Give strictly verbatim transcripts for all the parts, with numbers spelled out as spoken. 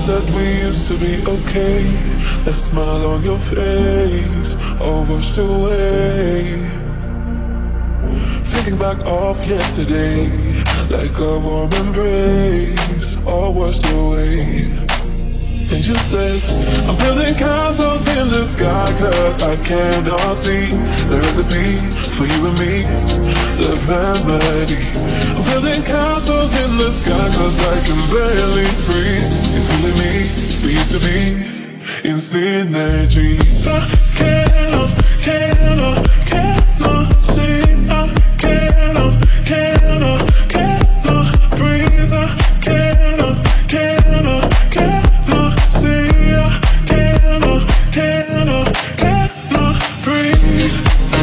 said we used to be okay. That smile on your face, all washed away. Thinking back off yesterday, like a warm embrace, all washed away. And you said, I'm building castles in the sky, cause I cannot see the recipe for you and me, the remedy. I'm building castles in the sky, cause I can barely breathe. It's only me, we used to be in synergy. I cannot, cannot, cannot see. I cannot, cannot, cannot breathe. I cannot, cannot, cannot see. I cannot, cannot, cannot breathe.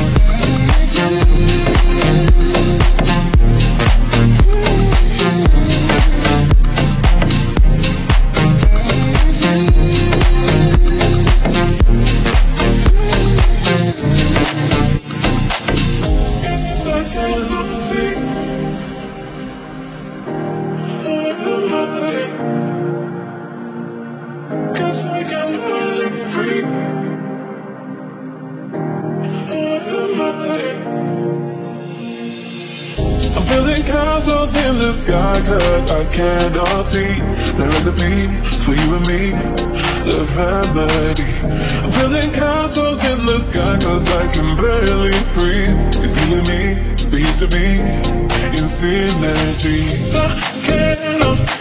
I'm building castles in the sky, cause I cannot see the recipe for you and me, the remedy. I'm building castles in the sky, cause I can barely breathe. It's only me, we used to be in synergy. I cannot